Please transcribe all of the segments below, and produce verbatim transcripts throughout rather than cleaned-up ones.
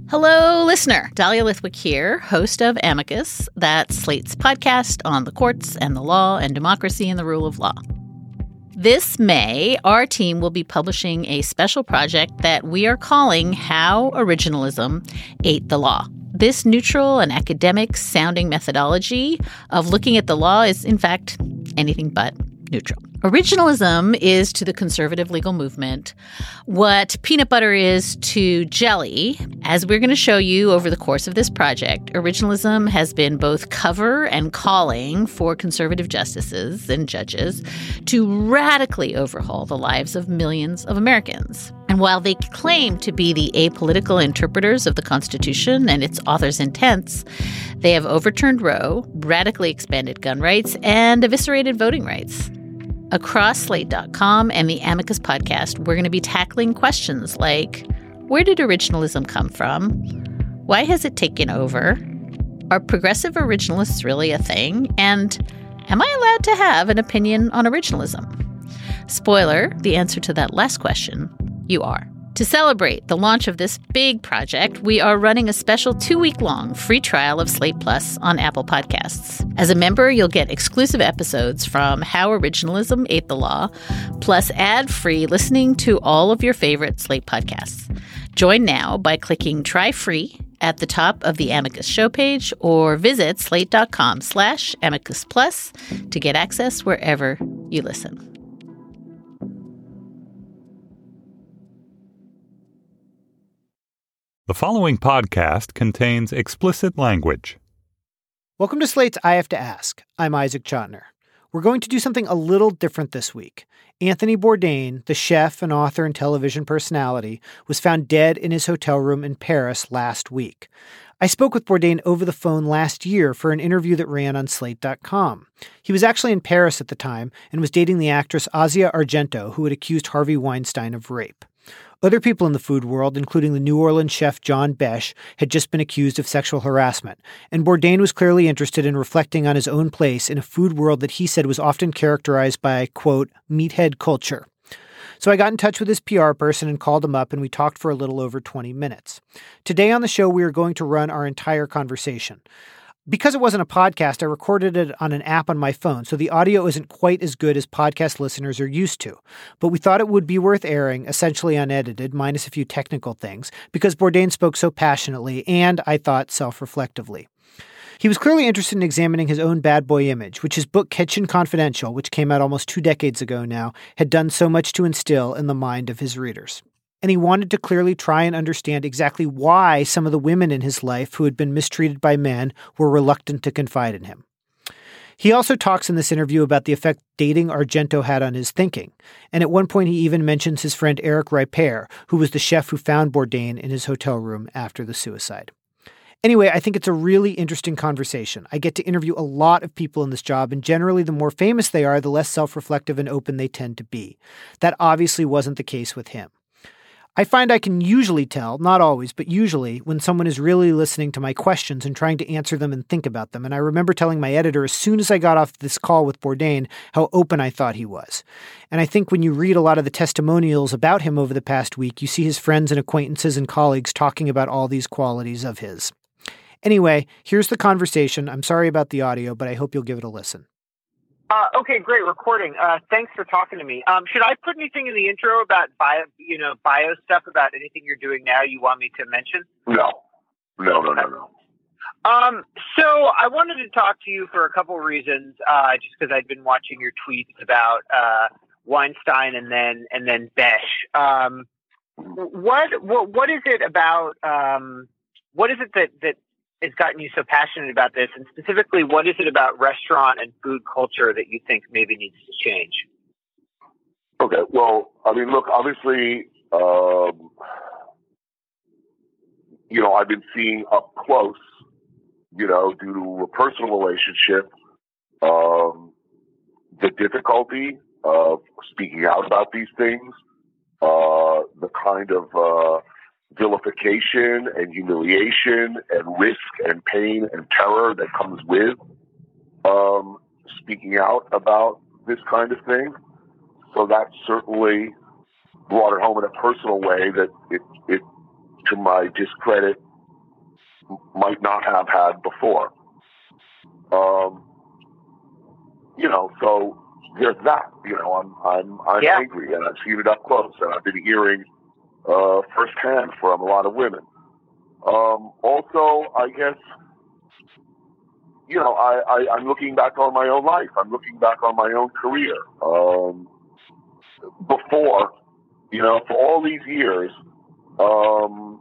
Hello, listener. Dahlia Lithwick here, host of Amicus, that's Slate's podcast on the courts and the law and democracy and the rule of law. This May, our team will be publishing a special project that we are calling How Originalism Ate the Law. This neutral and academic-sounding methodology of looking at the law is, in fact, anything but neutral. Originalism is to the conservative legal movement what peanut butter is to jelly. As we're going to show you over the course of this project, originalism has been both cover and calling for conservative justices and judges to radically overhaul the lives of millions of Americans. And while they claim to be the apolitical interpreters of the Constitution and its author's intents, they have overturned Roe, radically expanded gun rights, and eviscerated voting rights. Across Slate dot com and the Amicus podcast, we're going to be tackling questions like, where did originalism come from? Why has it taken over? Are progressive originalists really a thing? And am I allowed to have an opinion on originalism? Spoiler, the answer to that last question, you are. To celebrate the launch of this big project, we are running a special two-week-long free trial of Slate Plus on Apple Podcasts. As a member, you'll get exclusive episodes from How Originalism Ate the Law, plus ad-free listening to all of your favorite Slate podcasts. Join now by clicking Try Free at the top of the Amicus show page or visit slate.com slash Amicus Plus to get access wherever you listen. The following podcast contains explicit language. Welcome to Slate's I Have to Ask. I'm Isaac Chotiner. We're going to do something a little different this week. Anthony Bourdain, the chef and author and television personality, was found dead in his hotel room in Paris last week. I spoke with Bourdain over the phone last year for an interview that ran on Slate dot com. He was actually in Paris at the time and was dating the actress Asia Argento, who had accused Harvey Weinstein of rape. Other people in the food world, including the New Orleans chef John Besh, had just been accused of sexual harassment, and Bourdain was clearly interested in reflecting on his own place in a food world that he said was often characterized by, quote, meathead culture. So I got in touch with his P R person and called him up, and we talked for a little over twenty minutes. Today on the show, we are going to run our entire conversation. Because it wasn't a podcast, I recorded it on an app on my phone, so the audio isn't quite as good as podcast listeners are used to. But we thought it would be worth airing, essentially unedited, minus a few technical things, because Bourdain spoke so passionately and, I thought, self-reflectively. He was clearly interested in examining his own bad boy image, which his book Kitchen Confidential, which came out almost two decades ago now, had done so much to instill in the mind of his readers. And he wanted to clearly try and understand exactly why some of the women in his life who had been mistreated by men were reluctant to confide in him. He also talks in this interview about the effect dating Argento had on his thinking. And at one point, he even mentions his friend Eric Ripert, who was the chef who found Bourdain in his hotel room after the suicide. Anyway, I think it's a really interesting conversation. I get to interview a lot of people in this job, and generally the more famous they are, the less self-reflective and open they tend to be. That obviously wasn't the case with him. I find I can usually tell, not always, but usually, when someone is really listening to my questions and trying to answer them and think about them. And I remember telling my editor as soon as I got off this call with Bourdain how open I thought he was. And I think when you read a lot of the testimonials about him over the past week, you see his friends and acquaintances and colleagues talking about all these qualities of his. Anyway, here's the conversation. I'm sorry about the audio, but I hope you'll give it a listen. Uh, okay, great recording. Uh, thanks for talking to me. Um, should I put anything in the intro about bio, you know, bio stuff about anything you're doing now you want me to mention? No, no, no, no, no. Um, so I wanted to talk to you for a couple of reasons, uh, just because I'd been watching your tweets about uh, Weinstein and then and then Besh. Um, what what what is it about? Um, what is it that that has gotten you so passionate about this, and specifically, what is it about restaurant and food culture that you think maybe needs to change? Okay, well, I mean, look, obviously, um, you know, I've been seeing up close, you know, due to a personal relationship, um, the difficulty of speaking out about these things, uh, the kind of uh, vilification and humiliation and risk and pain and terror that comes with um, speaking out about this kind of thing. So that certainly brought it home in a personal way that it, it to my discredit, might not have had before. Um, you know, so there's that. You know, I'm I'm I'm yeah. angry, and I've seen it up close, and I've been hearing uh, firsthand from a lot of women. Um, also, I guess, you know, I, I I'm looking back on my own life. I'm looking back on my own career. Um, before, you know, for all these years, um,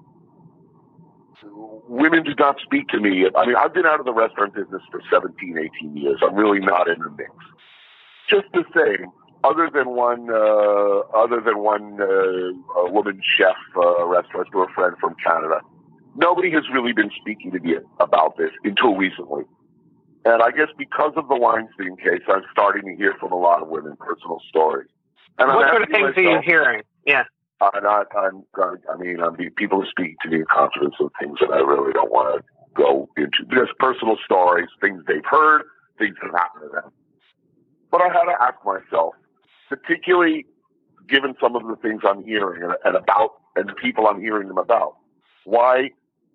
women did not speak to me. I mean, I've been out of the restaurant business for seventeen, eighteen years. I'm really not in the mix. Just the same, other than one, uh, other than one uh, a woman chef, uh, restaurateur friend from Canada, nobody has really been speaking to me about this until recently. And I guess because of the Weinstein case, I'm starting to hear from a lot of women personal stories. And what I'm sort of things myself, are you hearing? Yeah. I'm not, I'm, I mean, I'm, people are speaking to me in confidence of things that I really don't want to go into. Just personal stories, things they've heard, things that happen to them. But I had to ask myself, particularly given some of the things I'm hearing and, and about, and the people I'm hearing them about, why,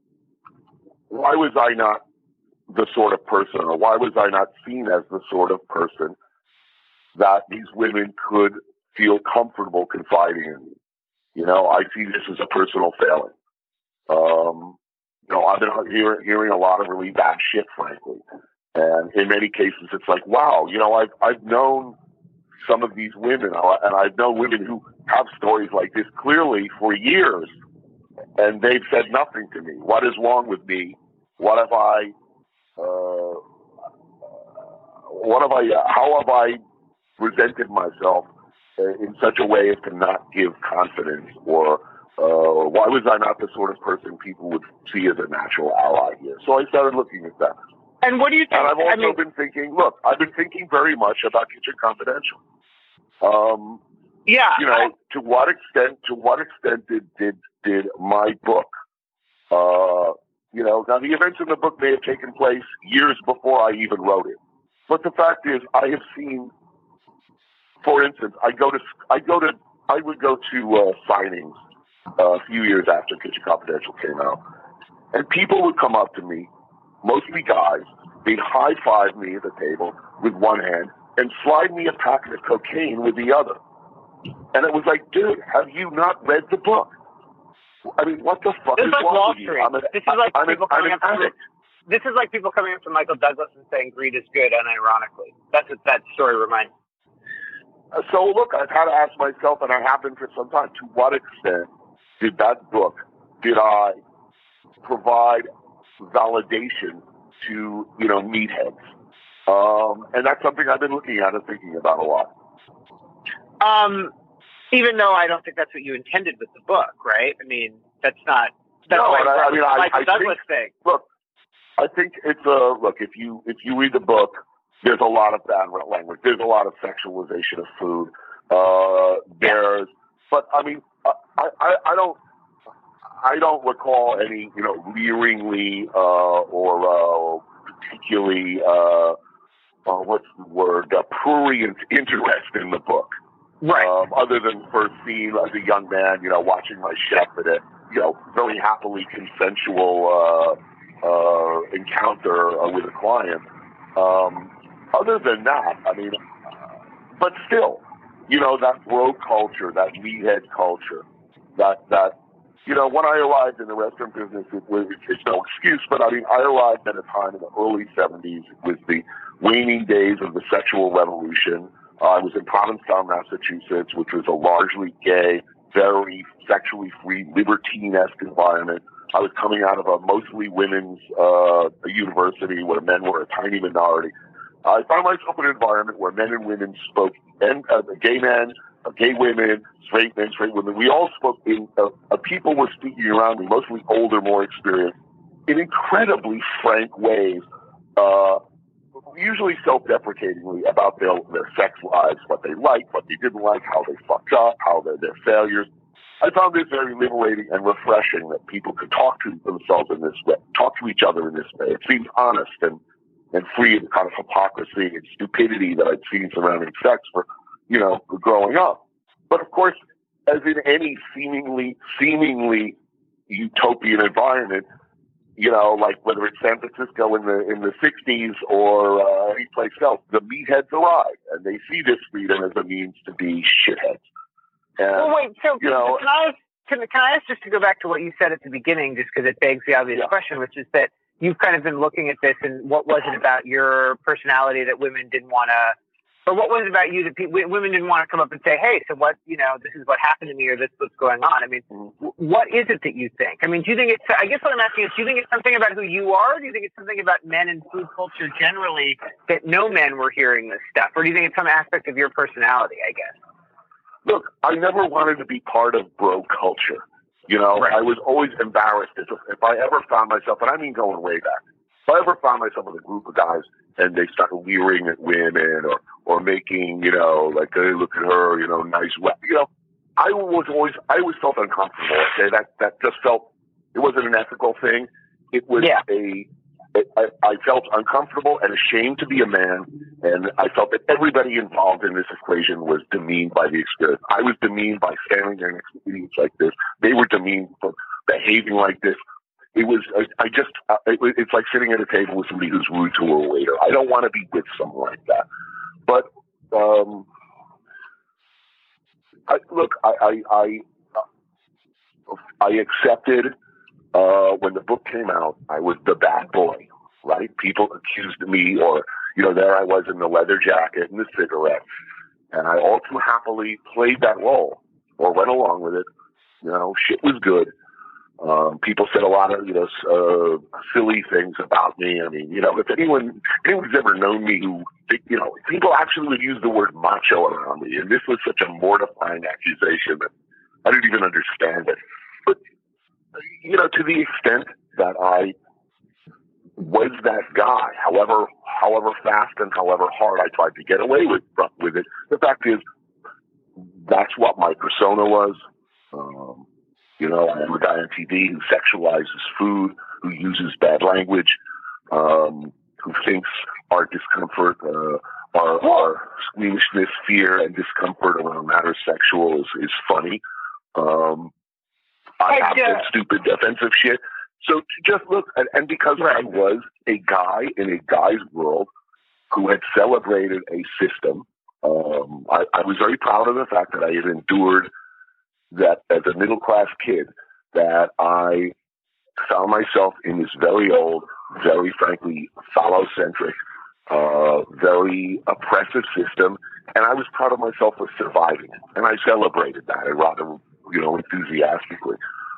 why was I not the sort of person, or why was I not seen as the sort of person that these women could feel comfortable confiding in me? You know, I see this as a personal failing. Um, you know, I've been hear, hearing a lot of really bad shit, frankly. And in many cases, it's like, wow, you know, I've, I've known some of these women, and I've known women who have stories like this clearly for years, and they've said nothing to me. What is wrong with me? What have I, uh, what have I, how have I presented myself in such a way as to not give confidence, or uh, why was I not the sort of person people would see as a natural ally here? So I started looking at that. And what do you think? And I've also I mean, been thinking, look, I've been thinking very much about Kitchen Confidential. Um, yeah. You know, I, to what extent, to what extent did, did, did my book, uh, you know, now the events in the book may have taken place years before I even wrote it. But the fact is, I have seen, for instance, I go to, I go to, I would go to uh, signings uh, a few years after Kitchen Confidential came out, and people would come up to me, mostly guys, they'd high five me at the table with one hand and slide me a packet of cocaine with the other. And it was like, dude, have you not read the book? I mean, what the fuck this is like wrong Wall with you? Street. I'm an, this is like I'm people an, coming I'm up an to addict. This is like people coming up to Michael Douglas and saying greed is good, unironically. That's what that story reminds me. So look, I've had to ask myself, and I have been for some time, to what extent did that book, did I provide validation to, you know, meatheads? Um, and that's something I've been looking at and thinking about a lot. Um, even though I don't think that's what you intended with the book, right? I mean, that's not, that's no, like I, I mean, I, Michael I Douglas think, thing. Look, I think it's a, look, if you, if you read the book, there's a lot of bad language. There's a lot of sexualization of food. Uh, there's, yeah. But I mean, I, I, I don't, I don't recall any, you know, leeringly, uh, or, uh, particularly, uh, uh, what's the word, uh, prurient interest in the book. Right. Um, other than first scene as a young man, you know, watching my chef at a, you know, very happily consensual, uh, uh, encounter uh, with a client. Um, other than that, I mean, uh, but still, you know, that bro culture, that meathead culture, that, that, you know, when I arrived in the restaurant business, it was, it's no excuse, but I mean, I arrived at a time in the early seventies. It was the waning days of the sexual revolution. Uh, I was in Provincetown, Massachusetts, which was a largely gay, very sexually free, libertine-esque environment. I was coming out of a mostly women's uh, university where men were a tiny minority. I found myself in an environment where men and women spoke, and uh, gay men, uh, gay women, straight men, straight women. We all spoke in, uh, uh, people were speaking around me, mostly older, more experienced, in incredibly frank ways, uh, usually self-deprecatingly about their, their sex lives, what they liked, what they didn't like, how they fucked up, how they're their failures. I found this very liberating and refreshing that people could talk to themselves in this way, talk to each other in this way. It seemed honest and, and free of the kind of hypocrisy and stupidity that I'd seen surrounding sex for, you know, growing up. But of course, as in any seemingly, seemingly utopian environment, you know, like whether it's San Francisco in the in the sixties or uh, any place else, the meatheads arrive and they see this freedom as a means to be shitheads. And, well, wait. So you know, can I can, can I ask just to go back to what you said at the beginning, just because it begs the obvious yeah. question, which is that you've kind of been looking at this, and what was it about your personality that women didn't want to, or what was it about you that pe- women didn't want to come up and say, hey, so what, you know, this is what happened to me, or this is what's going on? I mean, w- what is it that you think? I mean, do you think it's, I guess what I'm asking is, do you think it's something about who you are? Or do you think it's something about men and food culture generally that no men were hearing this stuff? Or do you think it's some aspect of your personality, I guess? Look, I never wanted to be part of bro culture. You know, right. I was always embarrassed if, if I ever found myself, and I mean going way back, if I ever found myself with a group of guys and they started leering at women or, or making, you know, like, hey, look at her, you know, nice, you know, I was always, I always felt uncomfortable. Okay, that, that just felt, it wasn't an ethical thing. It was yeah. a, it, I, I felt uncomfortable and ashamed to be a man, and I felt that everybody involved in this equation was demeaned by the experience. I was demeaned by standing there next to idiots like this. They were demeaned for behaving like this. It was, I, I just, uh, it, it's like sitting at a table with somebody who's rude to a waiter. I don't want to be with someone like that. But, um, I, look, I, I, I, uh, I accepted, uh, when the book came out, I was the bad boy, right? People accused me, or, you know, there I was in the leather jacket and the cigarette. And I all too happily played that role or went along with it. You know, shit was good. Um, people said a lot of, you know, uh, silly things about me. I mean, you know, if anyone, anyone's ever known me who, you know, people actually would use the word macho around me. And this was such a mortifying accusation that I didn't even understand it. But, you know, to the extent that I was that guy, however, however fast and however hard I tried to get away with, with it, the fact is that's what my persona was. Um, You know, I'm a guy on T V who sexualizes food, who uses bad language, um, who thinks our discomfort, uh, our, our squeamishness, fear, and discomfort around matters sexual is, is funny. Um, I have said stupid, offensive shit. So just look, and, and because I was a guy in a guy's world who had celebrated a system, um, I, I was very proud of the fact that I had endured that as a middle-class kid, that I found myself in this very old, very frankly, phallocentric, uh, very oppressive system, and I was proud of myself for surviving it, and I celebrated that, and rather, you know, enthusiastically.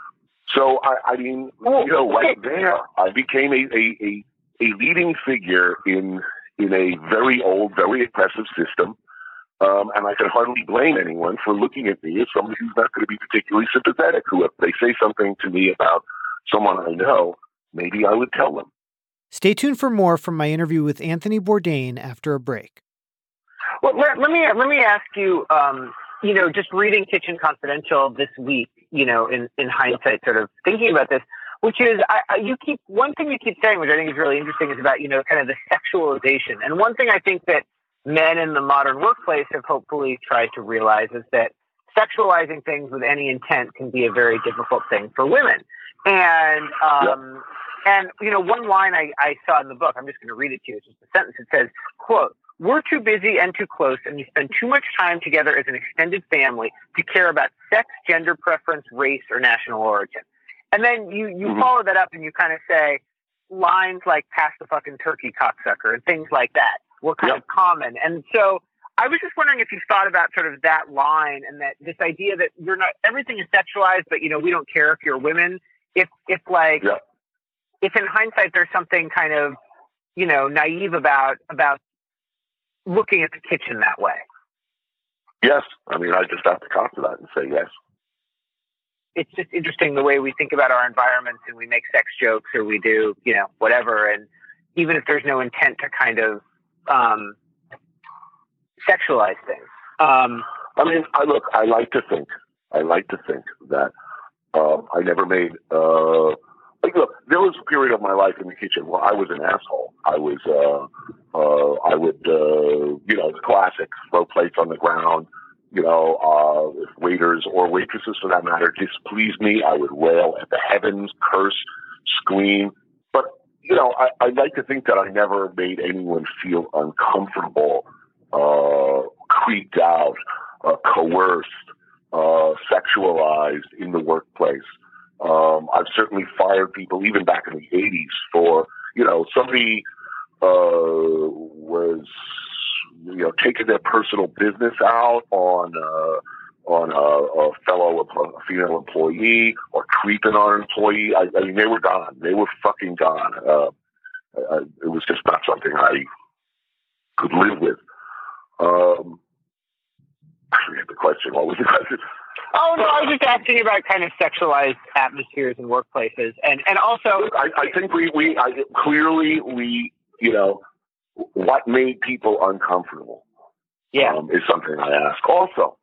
So, I, I mean, you know, right there, I became a, a, a, a leading figure in in a very old, very oppressive system. Um, and I can hardly blame anyone for looking at me as somebody who's not going to be particularly sympathetic, who if they say something to me about someone I know, maybe I would tell them. Stay tuned for more from my interview with Anthony Bourdain after a break. Well, let, let me let me ask you, um, you know, just reading Kitchen Confidential this week, you know, in, in hindsight, sort of thinking about this, which is, I, I, you keep, one thing you keep saying, which I think is really interesting, is about, you know, kind of the sexualization. And one thing I think that men in the modern workplace have hopefully tried to realize is that sexualizing things with any intent can be a very difficult thing for women. And, um, yep. and, you know, one line I, I saw in the book, I'm just going to read it to you. It's just a sentence. It says, quote, "We're too busy and too close, and we spend too much time together as an extended family to care about sex, gender preference, race, or national origin." And then you, you mm-hmm. follow that up and you kind of say lines like "pass the fucking turkey, cocksucker," and things like that were kind yep. of common. And so I was just wondering if you thought about sort of that line, and that this idea that you're not, everything is sexualized, but, you know, we don't care if you're women. If, if like, yep. if in hindsight, there's something kind of, you know, naive about, about looking at the kitchen that way. Yes. I mean, I just have to cop to that and say yes. It's just interesting the way we think about our environments, and we make sex jokes, or we do, you know, whatever. And even if there's no intent to kind of, um, sexualize things. Um, I mean, I look, I like to think, I like to think that, um, I never made, uh, like, look, there was a period of my life in the kitchen where I was an asshole. I was, uh, uh, I would, uh, you know, the classics, throw plates on the ground, you know, uh, if waiters or waitresses for that matter displeased me, I would wail at the heavens, curse, scream, you know, I, I like to think that I never made anyone feel uncomfortable, uh, creeped out, uh, coerced, uh, sexualized in the workplace. Um, I've certainly fired people, even back in the eighties, for, you know, somebody uh, was, you know, taking their personal business out on uh, on a, a fellow a female employee or creeping on an employee. I, I mean, they were gone. They were fucking gone. Uh, I, it was just not something I could live with. Um, I forget the question. What was the question? Oh, no, I was just asking about kind of sexualized atmospheres in workplaces. And, and also... I, I think we, we I, clearly, we, you know, what made people uncomfortable yeah. um, is something I ask. Also,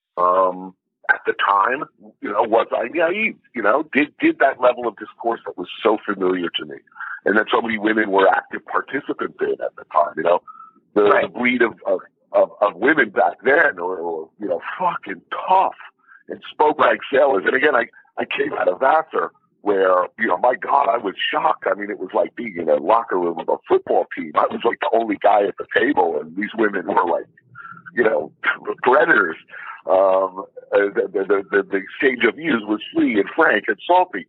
um, at the time, you know, was I naive? You know, did, did that level of discourse that was so familiar to me and that so many women were active participants in at the time, you know, the, right. the breed of, of, of, of women back then were, were, you know, fucking tough. And spoke like sailors. And again, I, I came out of Vassar where, you know, my God, I was shocked. I mean, it was like being in a locker room of a football team. I was like the only guy at the table, and these women were like, you know, predators. Um, the, the, the, the exchange of views was free and frank and salty.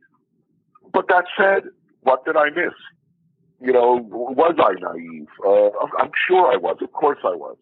But that said, what did I miss? You know, was I naive? Uh, I'm sure I was. Of course I was.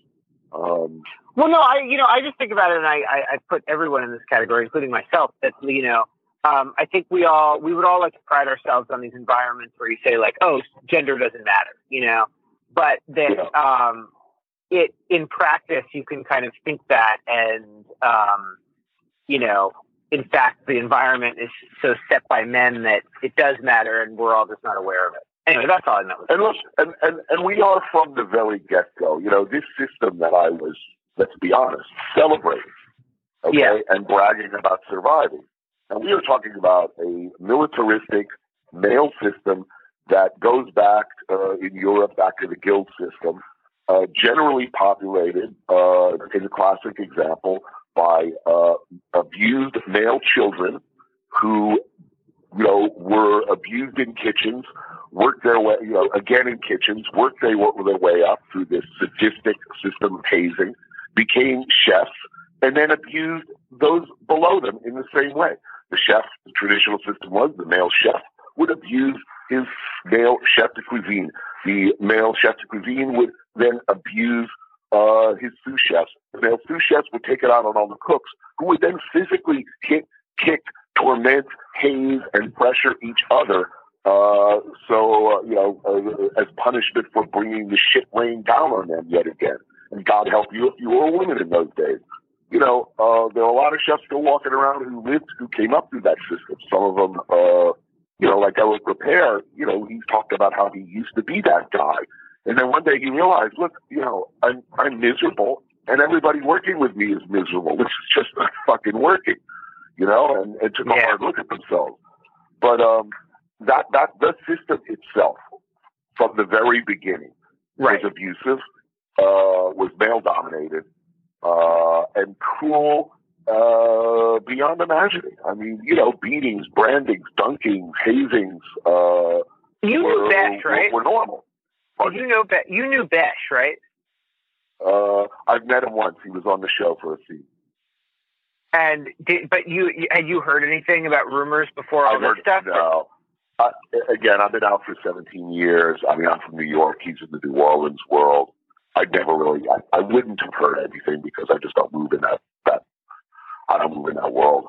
Um, Well, no, I, you know, I just think about it and I, I, I put everyone in this category, including myself, that, you know, um, I think we all, we would all like to pride ourselves on these environments where you say like, oh, gender doesn't matter, you know, but that, yeah. um, it, in practice, you can kind of think that and, um, you know, in fact, the environment is so set by men that it does matter and we're all just not aware of it. Anyway, that's all I know. And look, and, and, and we are from the very get-go, you know, this system that I was, let's be honest, celebrating, okay, yeah. and bragging about surviving. And we are talking about a militaristic male system that goes back uh, in Europe, back to the guild system, uh, generally populated, uh, in a classic example, by uh, abused male children who, you know, were abused in kitchens, worked their way, you know, again in kitchens, worked their, their way up through this sadistic system of hazing, became chefs, and then abused those below them in the same way. The chef, the traditional system was the male chef would abuse his male chef de cuisine. The male chef de cuisine would then abuse uh, his sous chefs. The male sous chefs would take it out on all the cooks, who would then physically hit, kick, torment, haze, and pressure each other. Uh, so, uh, you know, uh, as punishment for bringing the shit rain down on them yet again. And God help you if you were a woman in those days. You know, uh, there are a lot of chefs still walking around who lived, who came up through that system. Some of them, uh, you know, like Eric Repair, you know, he talked about how he used to be that guy. And then one day he realized, look, you know, I'm, I'm miserable and everybody working with me is miserable. This is just not fucking working, you know, and, and took a yeah. hard look at themselves. But, um, that, that, the system itself from the very beginning right. was abusive, uh, was male dominated, uh, and cruel, uh, beyond imagining. I mean, you know, beatings, brandings, dunkings, hazings, uh, you were, knew Besh, right? were, were normal. Did you know Besh? You knew Besh, right? Uh, I've met him once. He was on the show for a scene. And did, but you, had you heard anything about rumors before all I've this heard, stuff? No. Uh, again, I've been out for seventeen years. I mean, I'm from New York. He's in the New Orleans world. I never really, I, I wouldn't have heard anything because I just don't move in that, that, I don't move in that world.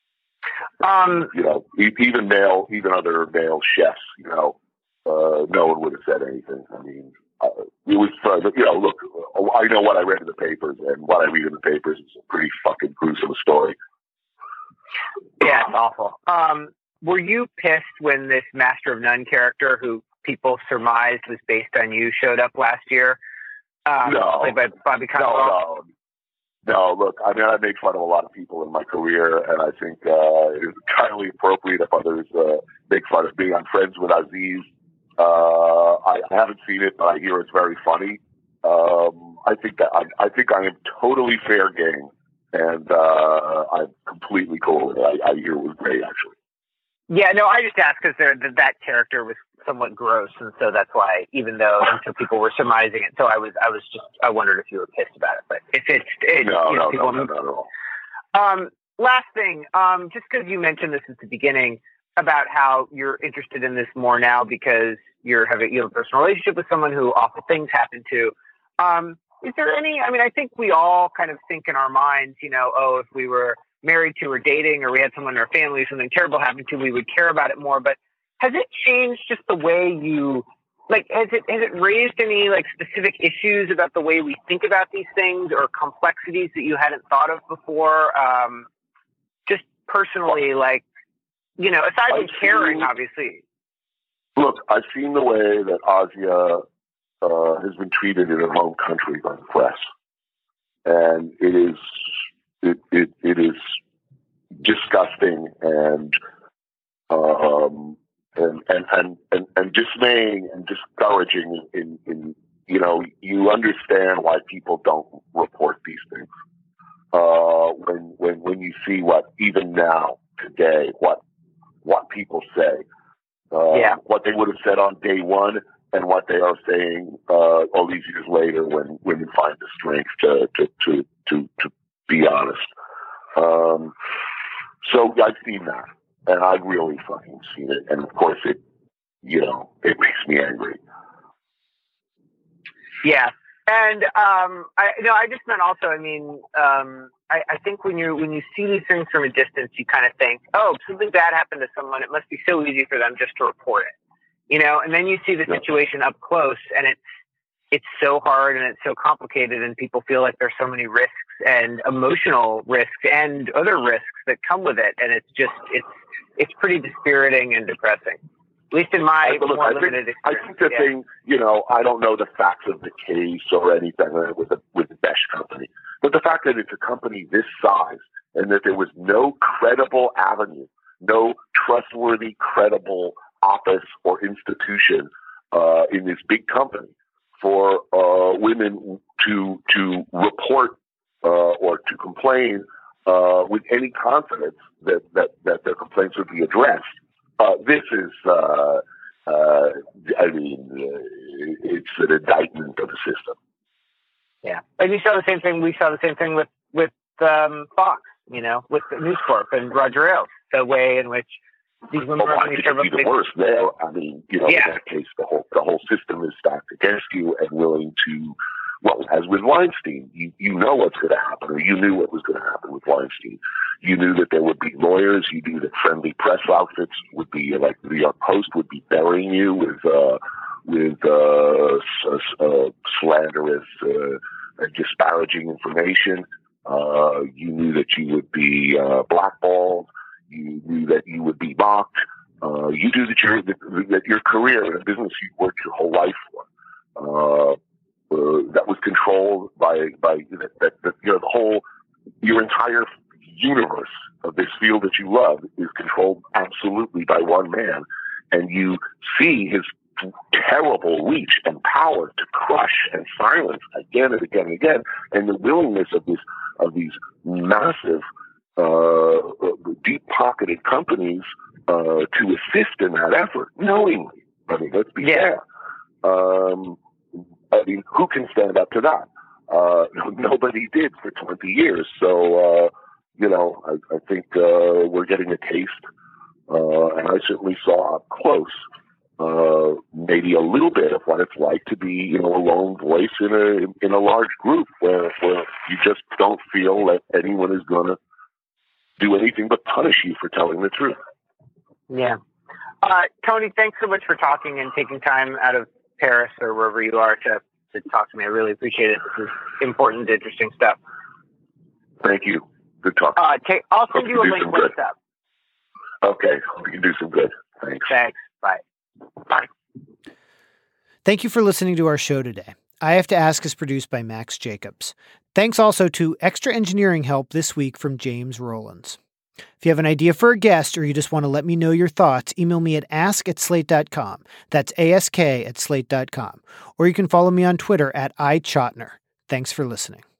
Um, you know, even male, even other male chefs, you know, uh, no one would have said anything. I mean, uh, it was, uh, you know, look, I know what I read in the papers, and what I read in the papers is a pretty fucking gruesome story. Yeah, it's awful. Um, were you pissed when this Master of None character, who people surmised was based on you, showed up last year? Um, no, played by Bobby Cannavale? no, no, no. Look, I mean, I made fun of a lot of people in my career, and I think uh, it is entirely appropriate if others uh, make fun of me. I'm friends with Aziz. Uh, I, I haven't seen it, but I hear it's very funny. Um, I think that I, I think I am totally fair game, and uh, I'm completely cool with it. I, I hear it was great, actually. Yeah, no, I just asked because that, that character was somewhat gross, and so that's why, even though and so people were surmising it, so I was I was just I wondered if you were pissed about it. But if it's it, no, you know, no, people, no, no, not at all. Um, last thing, um, just because you mentioned this at the beginning about how you're interested in this more now because you're having you have a personal relationship with someone who awful things happen to. Um, is there any? I mean, I think we all kind of think in our minds, you know, oh, if we were married to or dating, or we had someone in our family, something terrible happened to, we would care about it more. But has it changed just the way you, like, has it has it raised any like specific issues about the way we think about these things or complexities that you hadn't thought of before? Um, just personally, like, you know, aside from caring, obviously. Look, I've seen the way that Asia uh, has been treated in her home country by the press, and it is it it, it is disgusting and um and and and and, and dismaying and discouraging. In, in you know, you understand why people don't report these things uh, when when when you see what even now today what what people say. Uh, yeah. What they would have said on day one and what they are saying uh, all these years later when women find the strength to to to to, to be honest. Um, so I've seen that, and I've really fucking seen it, and of course it, you know, it makes me angry. Yeah, and um, I no, I just meant also. I mean, um, I, I think when you when you see these things from a distance, you kind of think, oh, something bad happened to someone. It must be so easy for them just to report it, you know. And then you see the situation up close, and it's it's so hard and it's so complicated, and people feel like there's so many risks and emotional risks and other risks that come with it, and it's just it's it's pretty dispiriting and depressing. At least in my I, look, more I limited think, experience. I think the yeah. thing, you know, I don't know the facts of the case or anything with the with the Besh company, but the fact that it's a company this size and that there was no credible avenue, no trustworthy, credible office or institution uh, in this big company for uh, women to to report uh, or to complain uh, with any confidence that, that, that their complaints would be addressed. Uh, this is, uh, uh, I mean, uh, it's an indictment of the system. Yeah. And you saw the same thing. We saw the same thing with, with um, Fox, you know, with News Corp and Roger Ailes, the way in which these women oh, are I think it's even worse there. I mean, you know, yeah. in that case, the whole, the whole system is stacked against you and willing to, well, as with Weinstein, you, you know what's going to happen, or you knew what was going to happen with Weinstein. You knew that there would be lawyers. You knew that friendly press outfits would be, like the New York Post, would be burying you with uh, with uh, uh, slanderous uh, and disparaging information. Uh, you knew that you would be uh, blackballed. You knew that you would be mocked. Uh, you knew that your that, that your career in a business you worked your whole life for. Uh, Uh, that was controlled by by that, that, that you know the whole your entire universe of this field that you love is controlled absolutely by one man, and you see his terrible reach and power to crush and silence again and again and again, and the willingness of this of these massive, uh, deep-pocketed companies uh, to assist in that effort knowingly. I mean, let's be yeah. fair. Um, I mean, who can stand up to that? Uh, nobody did for twenty years. So, uh, you know, I, I think uh, we're getting a taste, uh, and I certainly saw up close uh, maybe a little bit of what it's like to be, you know, a lone voice in a in a large group where, where you just don't feel that anyone is going to do anything but punish you for telling the truth. Yeah. Uh, Tony, thanks so much for talking and taking time out of Paris or wherever you are to, to talk to me. I really appreciate it. This is important, interesting stuff. Thank you. Good talk. Uh, take, I'll send you a link when it's up. Okay. Hope you can do some good. Thanks. Thanks. Bye. Bye. Thank you for listening to our show today. I Have to Ask is produced by Max Jacobs. Thanks also to extra engineering help this week from James Rowlands. If you have an idea for a guest or you just want to let me know your thoughts, email me at ask at slate dot com. That's ask at slate dot com. Or you can follow me on Twitter at iChotner. Thanks for listening.